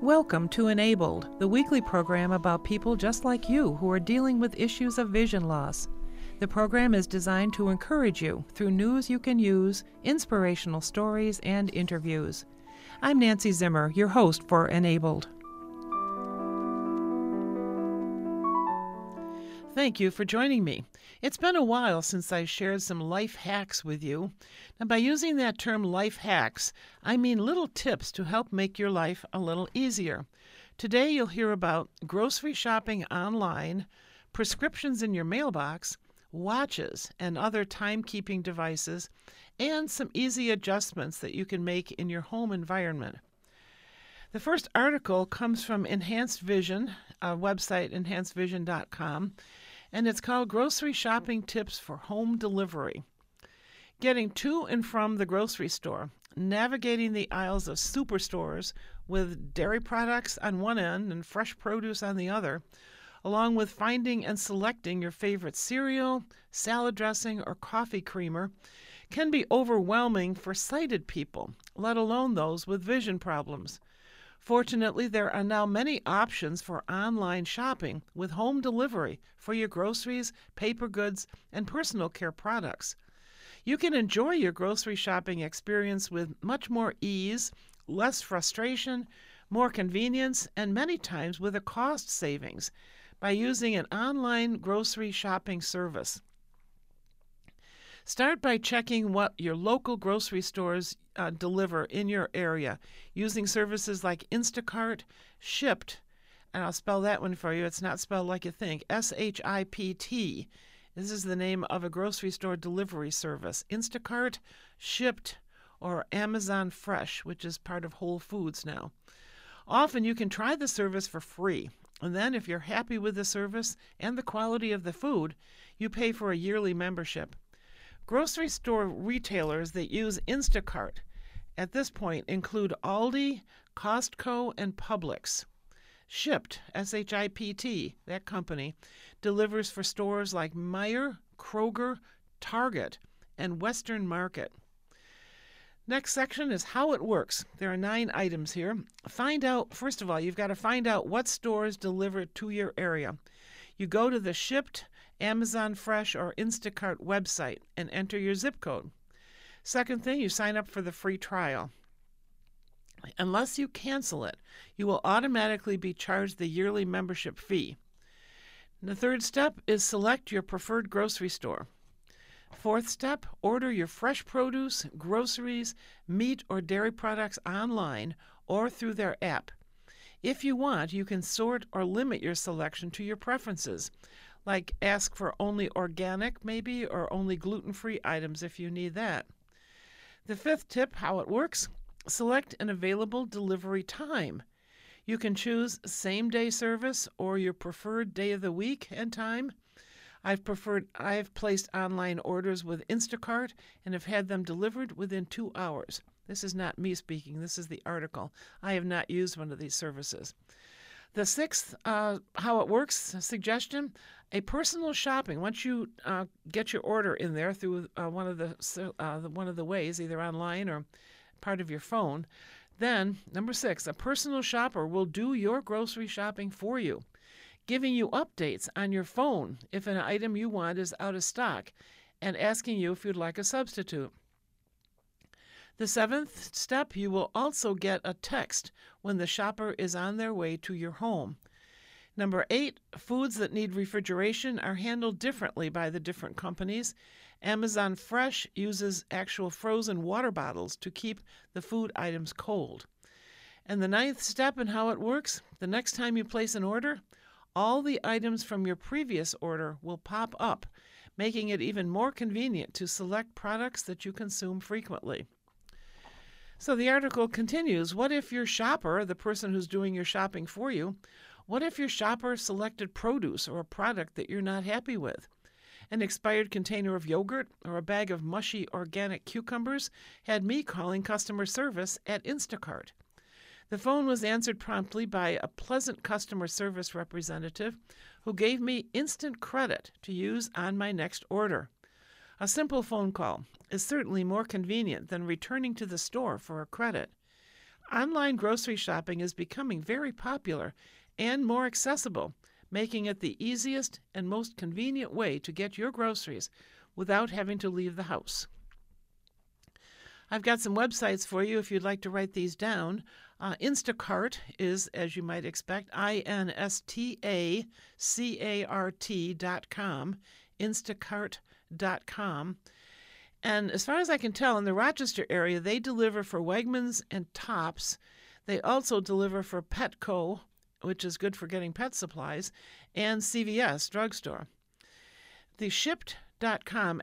Welcome to Enabled, the weekly program about people just like you who are dealing with issues of vision loss. The program is designed to encourage you through news you can use, inspirational stories, and interviews. I'm Nancy Zimmer, your host for Enabled. Thank you for joining me. It's been a while since I shared some life hacks with you. Now, by using that term life hacks, I mean little tips to help make your life a little easier. Today you'll hear about grocery shopping online, prescriptions in your mailbox, watches and other time-keeping devices, and some easy adjustments that you can make in your home environment. The first article comes from Enhanced Vision, a website, enhancedvision.com, and it's called Grocery Shopping Tips for Home Delivery. Getting to and from the grocery store, navigating the aisles of superstores with dairy products on one end and fresh produce on the other, along with finding and selecting your favorite cereal, salad dressing, or coffee creamer, can be overwhelming for sighted people, let alone those with vision problems. Fortunately, there are now many options for online shopping with home delivery for your groceries, paper goods, and personal care products. You can enjoy your grocery shopping experience with much more ease, less frustration, more convenience, and many times with a cost savings by using an online grocery shopping service. Start by checking what your local grocery stores deliver in your area using services like Instacart, Shipt, and I'll spell that one for you. It's not spelled like you think, S-H-I-P-T. This is the name of a grocery store delivery service. Instacart, Shipt, or Amazon Fresh, which is part of Whole Foods now. Often you can try the service for free, and then if you're happy with the service and the quality of the food, you pay for a yearly membership. Grocery store retailers that use Instacart at this point include Aldi, Costco, and Publix. Shipt, S-H-I-P-T, that company, delivers for stores like Meijer, Kroger, Target, and Western Market. Next section is how it works. There are 9 items here. First of all, you've got to find out what stores deliver to your area. You go to the Shipt, Amazon Fresh, or Instacart website and enter your zip code. Second thing, you sign up for the free trial. Unless you cancel it, you will automatically be charged the yearly membership fee. The third step is select your preferred grocery store. Fourth step, order your fresh produce, groceries, meat, or dairy products online or through their app. If you want, you can sort or limit your selection to your preferences, like ask for only organic maybe, or only gluten-free items if you need that. The fifth tip, how it works, select an available delivery time. You can choose same-day service or your preferred day of the week and time. I've placed online orders with Instacart and have had them delivered within 2 hours. This is not me speaking, this is the article. I have not used one of these services. The sixth, how it works, suggestion, a personal shopping. Once you get your order in there through one of the ways, either online or part of your phone, then, number 6, a personal shopper will do your grocery shopping for you, giving you updates on your phone if an item you want is out of stock, and asking you if you'd like a substitute. The 7th step, you will also get a text when the shopper is on their way to your home. Number 8, foods that need refrigeration are handled differently by the different companies. Amazon Fresh uses actual frozen water bottles to keep the food items cold. And the 9th step in how it works, the next time you place an order, all the items from your previous order will pop up, making it even more convenient to select products that you consume frequently. So the article continues, what if your shopper, the person who's doing your shopping for you, what if your shopper selected produce or a product that you're not happy with? An expired container of yogurt or a bag of mushy organic cucumbers had me calling customer service at Instacart. The phone was answered promptly by a pleasant customer service representative who gave me instant credit to use on my next order. A simple phone call is certainly more convenient than returning to the store for a credit. Online grocery shopping is becoming very popular and more accessible, making it the easiest and most convenient way to get your groceries without having to leave the house. I've got some websites for you if you'd like to write these down. Instacart is, as you might expect, INSTACART.com, instacart.com. And as far as I can tell, in the Rochester area, they deliver for Wegmans and Tops. They also deliver for Petco, which is good for getting pet supplies, and CVS drugstore. The Shipt.com,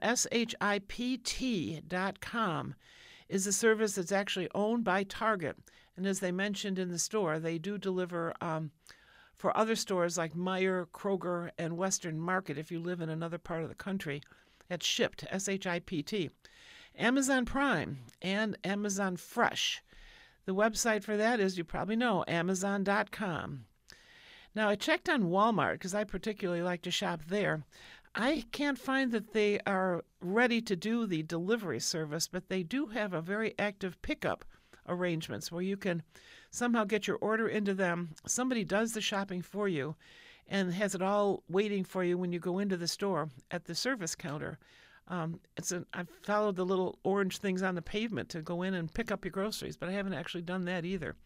SHIPT.com, is a service that's actually owned by Target. And as they mentioned in the store, they do deliver for other stores like Meijer, Kroger, and Western Market if you live in another part of the country. That's Shipt, SHIPT. Amazon Prime and Amazon Fresh. The website for that is, you probably know, Amazon.com. Now, I checked on Walmart because I particularly like to shop there. I can't find that they are ready to do the delivery service, but they do have a very active pickup arrangements where you can somehow get your order into them. Somebody does the shopping for you and has it all waiting for you when you go into the store at the service counter. I've followed the little orange things on the pavement to go in and pick up your groceries, but I haven't actually done that either.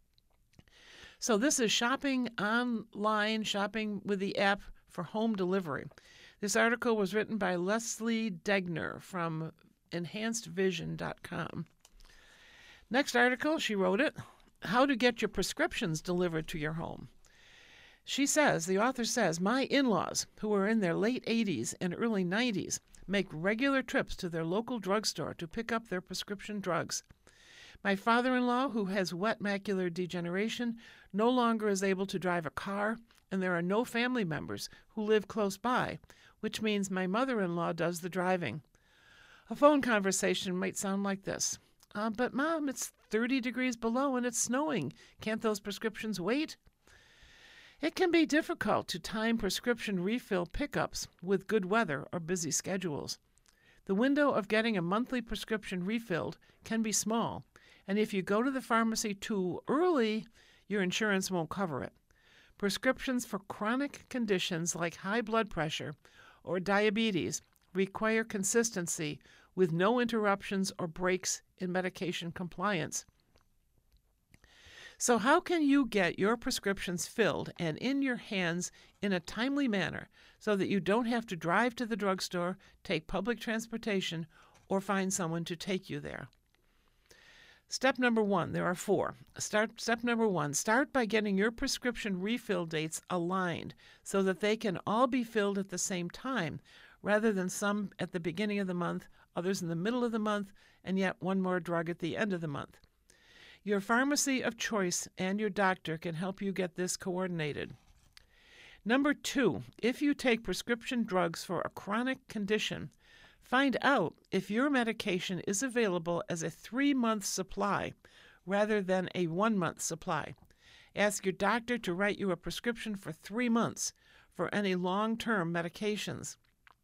So this is shopping online, shopping with the app for home delivery. This article was written by Leslie Degner from enhancedvision.com. Next article, she wrote it, How to Get Your Prescriptions Delivered to Your Home. The author says, my in-laws, who are in their late 80s and early 90s, make regular trips to their local drugstore to pick up their prescription drugs. My father-in-law, who has wet macular degeneration, no longer is able to drive a car, and there are no family members who live close by, which means my mother-in-law does the driving. A phone conversation might sound like this. But Mom, it's 30 degrees below and it's snowing. Can't those prescriptions wait? It can be difficult to time prescription refill pickups with good weather or busy schedules. The window of getting a monthly prescription refilled can be small, and if you go to the pharmacy too early, your insurance won't cover it. Prescriptions for chronic conditions like high blood pressure or diabetes require consistency with no interruptions or breaks in medication compliance. So how can you get your prescriptions filled and in your hands in a timely manner so that you don't have to drive to the drugstore, take public transportation, or find someone to take you there? Step number one, there are 4. Step number 1, start by getting your prescription refill dates aligned so that they can all be filled at the same time, rather than some at the beginning of the month, others in the middle of the month, and yet one more drug at the end of the month. Your pharmacy of choice and your doctor can help you get this coordinated. Number 2, if you take prescription drugs for a chronic condition, find out if your medication is available as a 3-month supply rather than a 1-month supply. Ask your doctor to write you a prescription for 3 months for any long-term medications.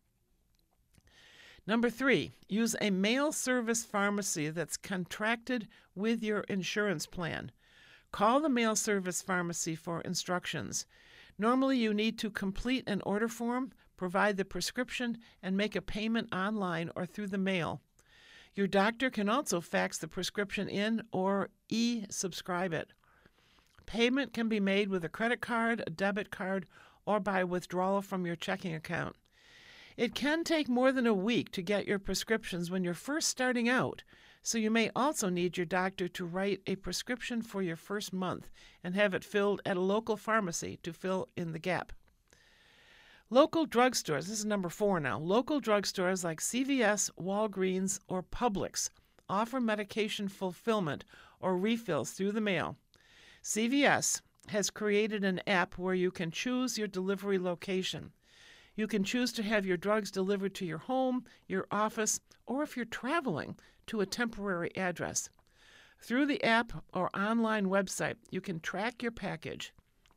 Number 3, use a mail service pharmacy that's contracted with your insurance plan. Call the mail service pharmacy for instructions. Normally, you need to complete an order form, provide the prescription, and make a payment online or through the mail. Your doctor can also fax the prescription in or e-subscribe it. Payment can be made with a credit card, a debit card, or by withdrawal from your checking account. It can take more than a week to get your prescriptions when you're first starting out, so you may also need your doctor to write a prescription for your first month and have it filled at a local pharmacy to fill in the gap. Local drugstores, this is number 4 now, local drugstores like CVS, Walgreens, or Publix offer medication fulfillment or refills through the mail. CVS has created an app where you can choose your delivery location. You can choose to have your drugs delivered to your home, your office, or if you're traveling, to a temporary address. Through the app or online website, you can track your package.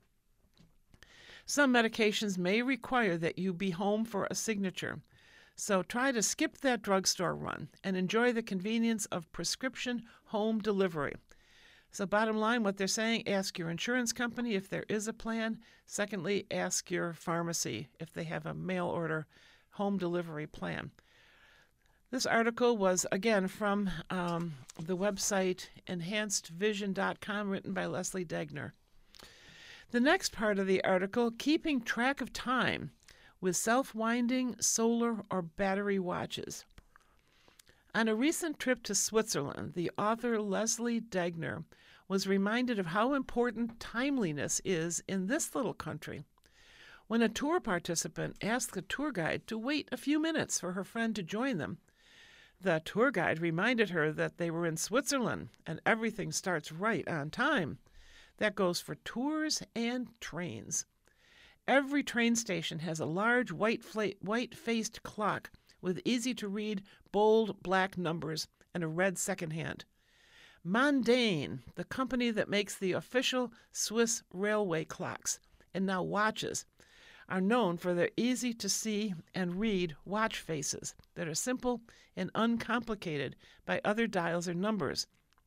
Some medications may require that you be home for a signature, so try to skip that drugstore run and enjoy the convenience of prescription home delivery. So bottom line, what they're saying, ask your insurance company if there is a plan. Secondly, ask your pharmacy if they have a mail order home delivery plan. This article was, again, from the website enhancedvision.com, written by Leslie Degner. The next part of the article, keeping track of time with self-winding solar or battery watches. On a recent trip to Switzerland, the author Leslie Degner was reminded of how important timeliness is in this little country. When a tour participant asked the tour guide to wait a few minutes for her friend to join them, the tour guide reminded her that they were in Switzerland and everything starts right on time. That goes for tours and trains. Every train station has a large white-faced clock with easy-to-read, bold black numbers and a red second hand. Mondain, the company that makes the official Swiss railway clocks and now watches, are known for their easy-to-see and read watch faces that are simple and uncomplicated by other dials or numbers.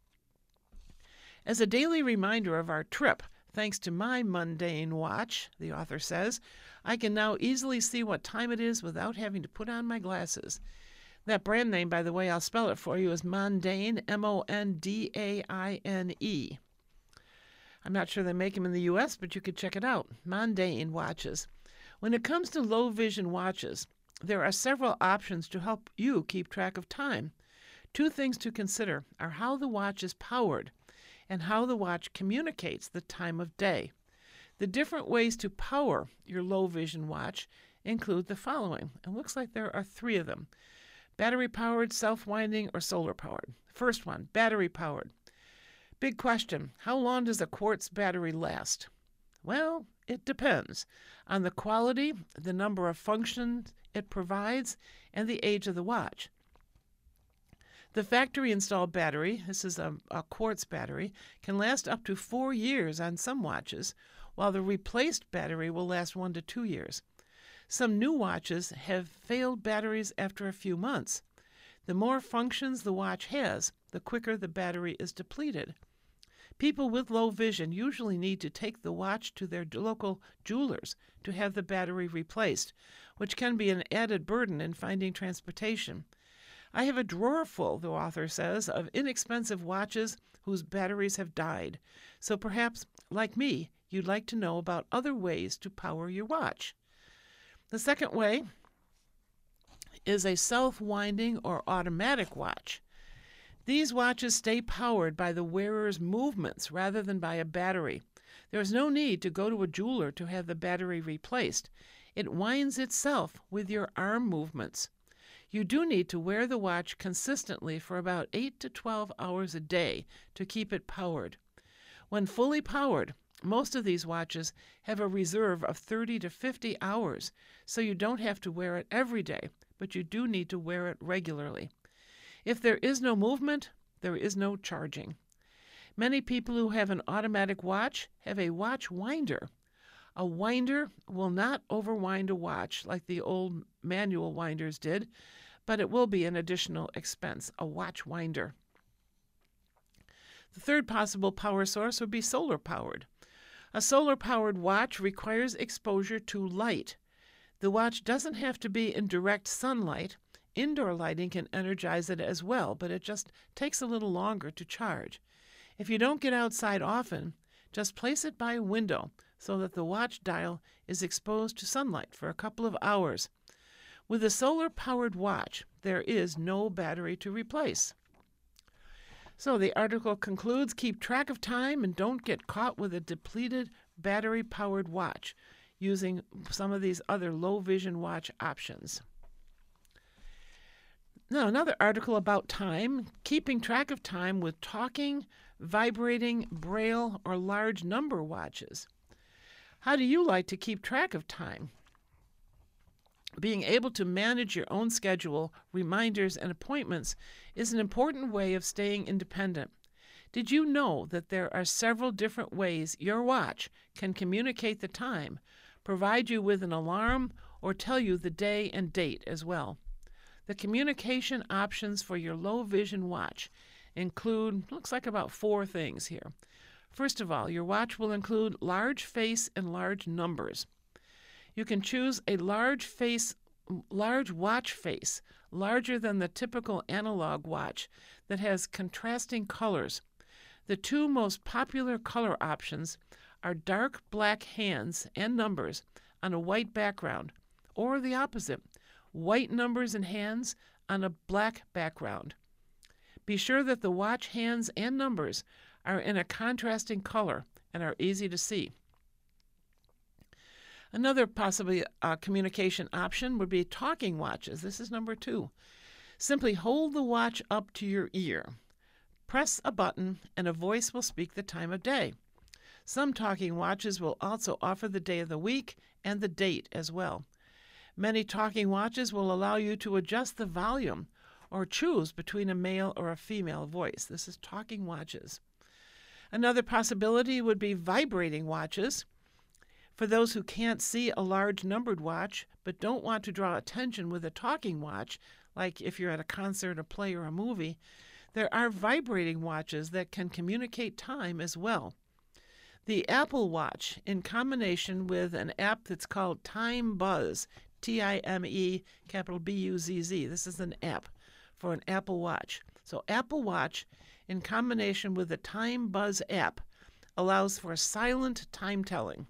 As a daily reminder of our trip, thanks to my Mondain watch, the author says, I can now easily see what time it is without having to put on my glasses. That brand name, by the way, I'll spell it for you, is Mondain, Mondaine. I'm not sure they make them in the U.S., but you could check it out. Mondain watches. When it comes to low vision watches, there are several options to help you keep track of time. Two things to consider are how the watch is powered and how the watch communicates the time of day. The different ways to power your low vision watch include the following. It looks like there are three of them: battery powered, self-winding, or solar powered. First one, battery powered. Big question, how long does a quartz battery last? Well, it depends on the quality, the number of functions it provides, and the age of the watch. The factory-installed battery, this is a quartz battery, can last up to 4 years on some watches, while the replaced battery will last 1 to 2 years. Some new watches have failed batteries after a few months. The more functions the watch has, the quicker the battery is depleted. People with low vision usually need to take the watch to their local jewelers to have the battery replaced, which can be an added burden in finding transportation. I have a drawer full, the author says, of inexpensive watches whose batteries have died. So perhaps, like me, you'd like to know about other ways to power your watch. The second way is a self-winding or automatic watch. These watches stay powered by the wearer's movements rather than by a battery. There is no need to go to a jeweler to have the battery replaced. It winds itself with your arm movements. You do need to wear the watch consistently for about 8 to 12 hours a day to keep it powered. When fully powered, most of these watches have a reserve of 30 to 50 hours, so you don't have to wear it every day, but you do need to wear it regularly. If there is no movement, there is no charging. Many people who have an automatic watch have a watch winder. A winder will not overwind a watch like the old manual winders did, but it will be an additional expense, a watch winder. The third possible power source would be solar powered. A solar powered watch requires exposure to light. The watch doesn't have to be in direct sunlight. Indoor lighting can energize it as well, but it just takes a little longer to charge. If you don't get outside often, just place it by a window so that the watch dial is exposed to sunlight for a couple of hours. With a solar-powered watch, there is no battery to replace. So the article concludes, keep track of time and don't get caught with a depleted battery-powered watch using some of these other low-vision watch options. Now, another article about time, keeping track of time with talking, vibrating, braille, or large number watches. How do you like to keep track of time? Being able to manage your own schedule, reminders, and appointments is an important way of staying independent. Did you know that there are several different ways your watch can communicate the time, provide you with an alarm, or tell you the day and date as well? The communication options for your low-vision watch include, looks like about 4 things here. First of all, your watch will include large face and large numbers. You can choose a large watch face, larger than the typical analog watch, that has contrasting colors. The 2 most popular color options are dark black hands and numbers on a white background, or the opposite, white numbers and hands on a black background. Be sure that the watch hands and numbers are in a contrasting color and are easy to see. Another possibly communication option would be talking watches. This is number 2. Simply hold the watch up to your ear. Press a button and a voice will speak the time of day. Some talking watches will also offer the day of the week and the date as well. Many talking watches will allow you to adjust the volume or choose between a male or a female voice. This is talking watches. Another possibility would be vibrating watches. For those who can't see a large numbered watch but don't want to draw attention with a talking watch, like if you're at a concert, a play, or a movie, there are vibrating watches that can communicate time as well. The Apple Watch, in combination with an app that's called Time Buzz, Time, capital B-U-Z-Z. This is an app for an Apple Watch. So Apple Watch, in combination with the Time Buzz app, allows for silent time telling.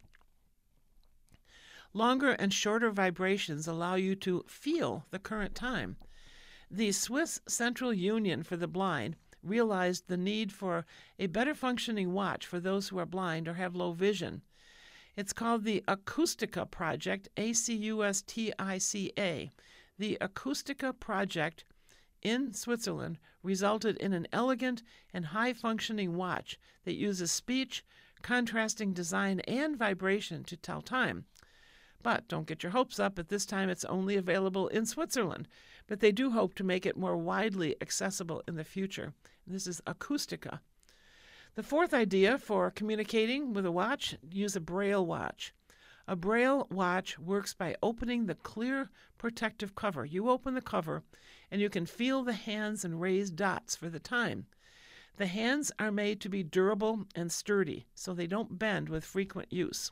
Longer and shorter vibrations allow you to feel the current time. The Swiss Central Union for the Blind realized the need for a better functioning watch for those who are blind or have low vision. It's called the Acoustica Project, A-C-U-S-T-I-C-A. The Acoustica Project in Switzerland resulted in an elegant and high-functioning watch that uses speech, contrasting design, and vibration to tell time. But don't get your hopes up. At this time, it's only available in Switzerland, but they do hope to make it more widely accessible in the future. This is Acoustica. The 4th idea for communicating with a watch, use a Braille watch. A Braille watch works by opening the clear protective cover. You open the cover, and you can feel the hands and raised dots for the time. The hands are made to be durable and sturdy, so they don't bend with frequent use.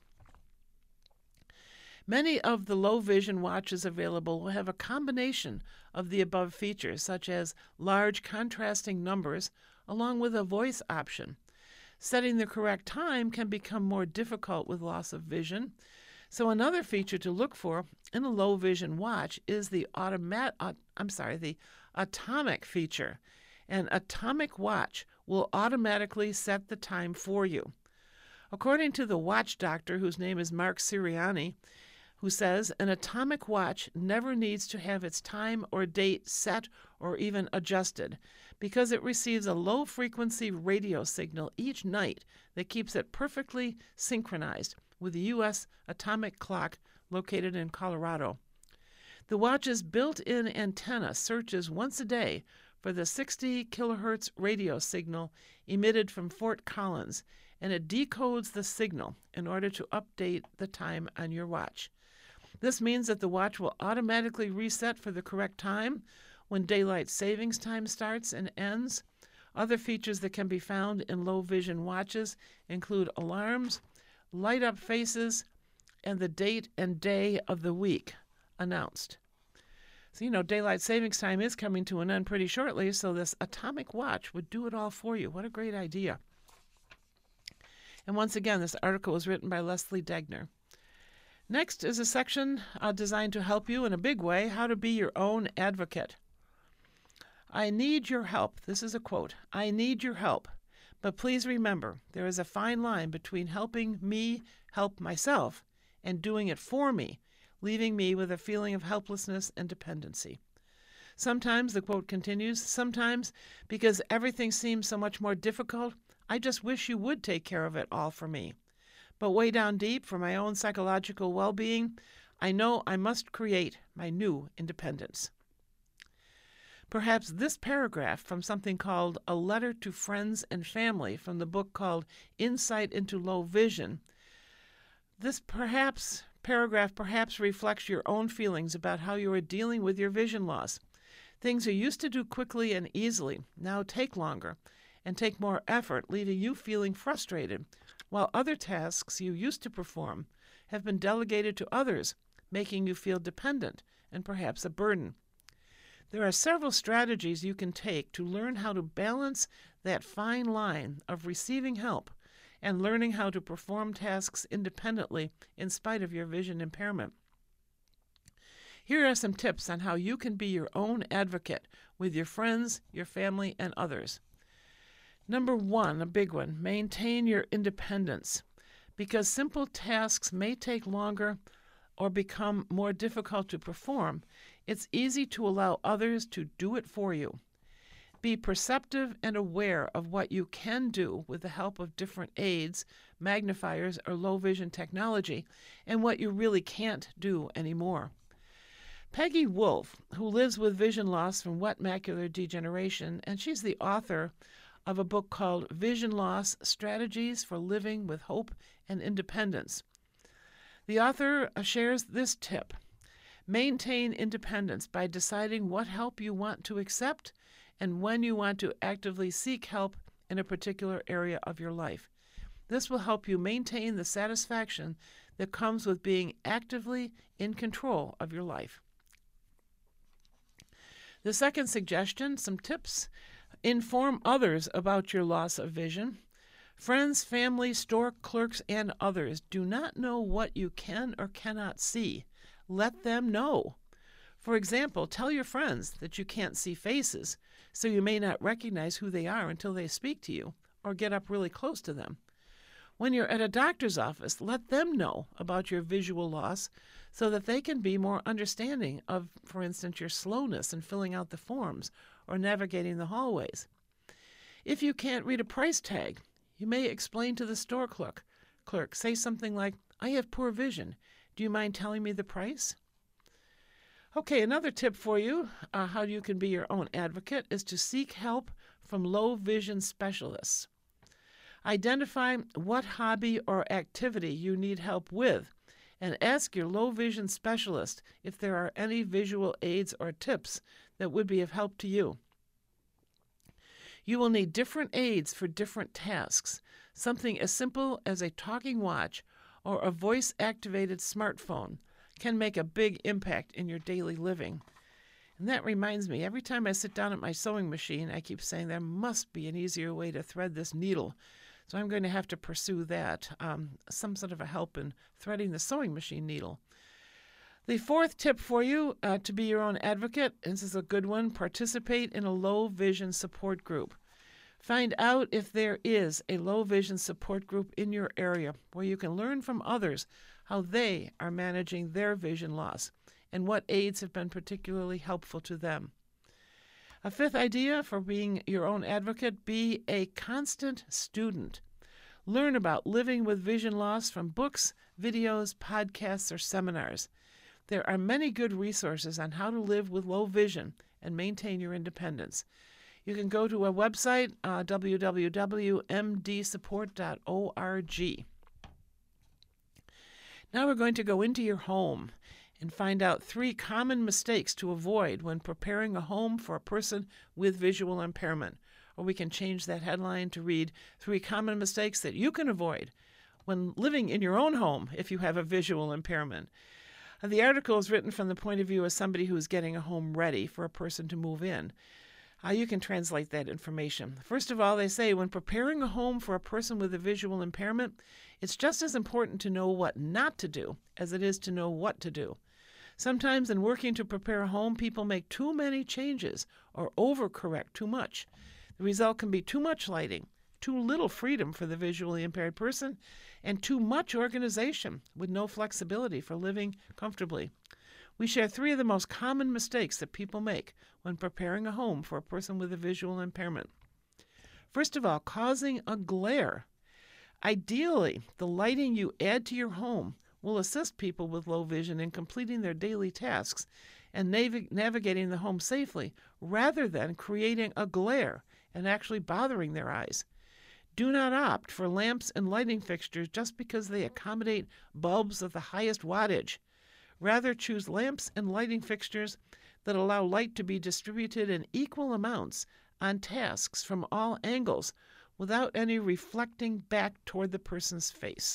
Many of the low-vision watches available will have a combination of the above features, such as large contrasting numbers, along with a voice option. Setting the correct time can become more difficult with loss of vision. So another feature to look for in a low-vision watch is the atomic feature. An atomic watch will automatically set the time for you. According to the watch doctor, whose name is Mark Siriani, who says an atomic watch never needs to have its time or date set or even adjusted because it receives a low-frequency radio signal each night that keeps it perfectly synchronized with the U.S. atomic clock located in Colorado. The watch's built-in antenna searches once a day for the 60 kilohertz radio signal emitted from Fort Collins, and it decodes the signal in order to update the time on your watch. This means that the watch will automatically reset for the correct time when daylight savings time starts and ends. Other features that can be found in low-vision watches include alarms, light-up faces, and the date and day of the week announced. So, daylight savings time is coming to an end pretty shortly, so this atomic watch would do it all for you. What a great idea. And once again, this article was written by Leslie Degner. Next is a section designed to help you in a big way, how to be your own advocate. I need your help. This is a quote. I need your help. But please remember, there is a fine line between helping me help myself and doing it for me, leaving me with a feeling of helplessness and dependency. Sometimes, the quote continues, sometimes because everything seems so much more difficult, I just wish you would take care of it all for me. But way down deep, for my own psychological well-being, I know I must create my new independence. Perhaps this paragraph from something called A Letter to Friends and Family from the book called Insight into Low Vision, this paragraph perhaps reflects your own feelings about how you are dealing with your vision loss. Things you used to do quickly and easily now take longer and take more effort, leaving you feeling frustrated, while other tasks you used to perform have been delegated to others, making you feel dependent and perhaps a burden. There are several strategies you can take to learn how to balance that fine line of receiving help and learning how to perform tasks independently in spite of your vision impairment. Here are some tips on how you can be your own advocate with your friends, your family, and others. Number 1, a big one, maintain your independence. Because simple tasks may take longer or become more difficult to perform, it's easy to allow others to do it for you. Be perceptive and aware of what you can do with the help of different aids, magnifiers, or low vision technology, and what you really can't do anymore. Peggy Wolf, who lives with vision loss from wet macular degeneration, and she's the author of a book called Vision Loss: Strategies for Living with Hope and Independence. The author shares this tip: maintain independence by deciding what help you want to accept and when you want to actively seek help in a particular area of your life. This will help you maintain the satisfaction that comes with being actively in control of your life. The second suggestion, some tips: inform others about your loss of vision. Friends, family, store clerks, and others do not know what you can or cannot see. Let them know. For example, tell your friends that you can't see faces, so you may not recognize who they are until they speak to you or get up really close to them. When you're at a doctor's office, let them know about your visual loss so that they can be more understanding of, for instance, your slowness in filling out the forms or navigating the hallways. If you can't read a price tag, you may explain to the store clerk, say something like, "I have poor vision. Do you mind telling me the price?" Okay, another tip for you, how you can be your own advocate, is to seek help from low vision specialists. Identify what hobby or activity you need help with and ask your low vision specialist if there are any visual aids or tips that would be of help to you. You will need different aids for different tasks. Something as simple as a talking watch or a voice-activated smartphone can make a big impact in your daily living. And that reminds me, every time I sit down at my sewing machine, I keep saying there must be an easier way to thread this needle. So I'm going to have to pursue that, some sort of a help in threading the sewing machine needle. The fourth tip for you to be your own advocate, and this is a good one: participate in a low vision support group. Find out if there is a low vision support group in your area where you can learn from others how they are managing their vision loss and what aids have been particularly helpful to them. A fifth idea for being your own advocate: be a constant student. Learn about living with vision loss from books, videos, podcasts, or seminars. There are many good resources on how to live with low vision and maintain your independence. You can go to a website, www.mdsupport.org. Now we're going to go into your home and find out 3 common mistakes to avoid when preparing a home for a person with visual impairment. Or we can change that headline to read 3 common mistakes that you can avoid when living in your own home if you have a visual impairment. The article is written from the point of view of somebody who is getting a home ready for a person to move in. You can translate that information. First of all, they say when preparing a home for a person with a visual impairment, it's just as important to know what not to do as it is to know what to do. Sometimes in working to prepare a home, people make too many changes or overcorrect too much. The result can be too much lighting, too little freedom for the visually impaired person, and too much organization with no flexibility for living comfortably. We share 3 of the most common mistakes that people make when preparing a home for a person with a visual impairment. First of all, causing a glare. Ideally, the lighting you add to your home will assist people with low vision in completing their daily tasks and navigating the home safely, rather than creating a glare and actually bothering their eyes. Do not opt for lamps and lighting fixtures just because they accommodate bulbs of the highest wattage. Rather, choose lamps and lighting fixtures that allow light to be distributed in equal amounts on tasks from all angles without any reflecting back toward the person's face.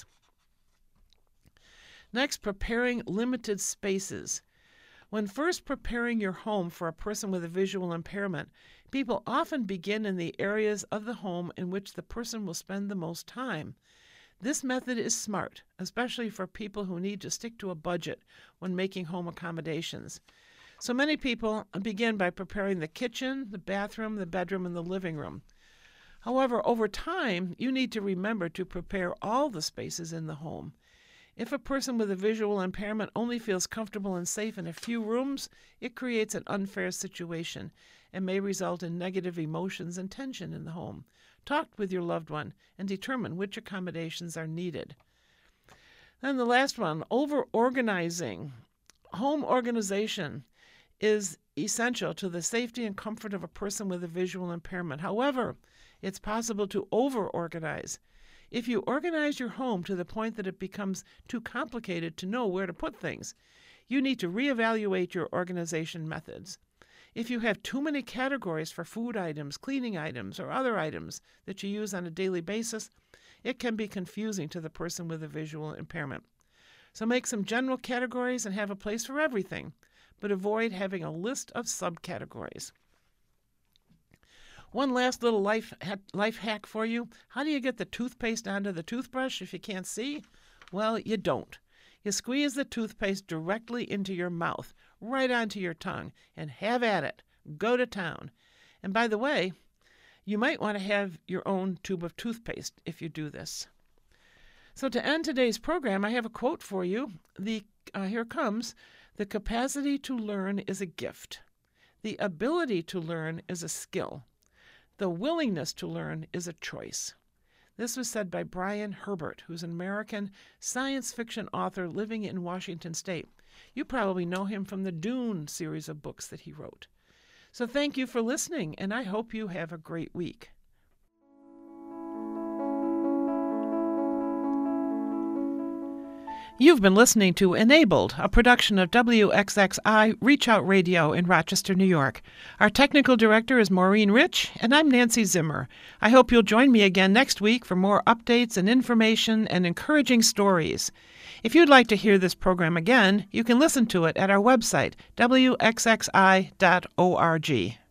Next, preparing limited spaces. When first preparing your home for a person with a visual impairment, people often begin in the areas of the home in which the person will spend the most time. This method is smart, especially for people who need to stick to a budget when making home accommodations. So many people begin by preparing the kitchen, the bathroom, the bedroom, and the living room. However, over time, you need to remember to prepare all the spaces in the home. If a person with a visual impairment only feels comfortable and safe in a few rooms, it creates an unfair situation and may result in negative emotions and tension in the home. Talk with your loved one and determine which accommodations are needed. Then the last one, over-organizing. Home organization is essential to the safety and comfort of a person with a visual impairment. However, it's possible to over-organize. If you organize your home to the point that it becomes too complicated to know where to put things, you need to reevaluate your organization methods. If you have too many categories for food items, cleaning items, or other items that you use on a daily basis, it can be confusing to the person with a visual impairment. So make some general categories and have a place for everything, but avoid having a list of subcategories. One last little life hack for you. How do you get the toothpaste onto the toothbrush if you can't see? Well, you don't. You squeeze the toothpaste directly into your mouth, right onto your tongue, and have at it. Go to town. And by the way, you might want to have your own tube of toothpaste if you do this. So to end today's program, I have a quote for you. Here comes. The capacity to learn is a gift. The ability to learn is a skill. The willingness to learn is a choice. This was said by Brian Herbert, who's an American science fiction author living in Washington State. You probably know him from the Dune series of books that he wrote. So thank you for listening, and I hope you have a great week. You've been listening to Enabled, a production of WXXI Reach Out Radio in Rochester, New York. Our technical director is Maureen Rich, and I'm Nancy Zimmer. I hope you'll join me again next week for more updates and information and encouraging stories. If you'd like to hear this program again, you can listen to it at our website, wxxi.org.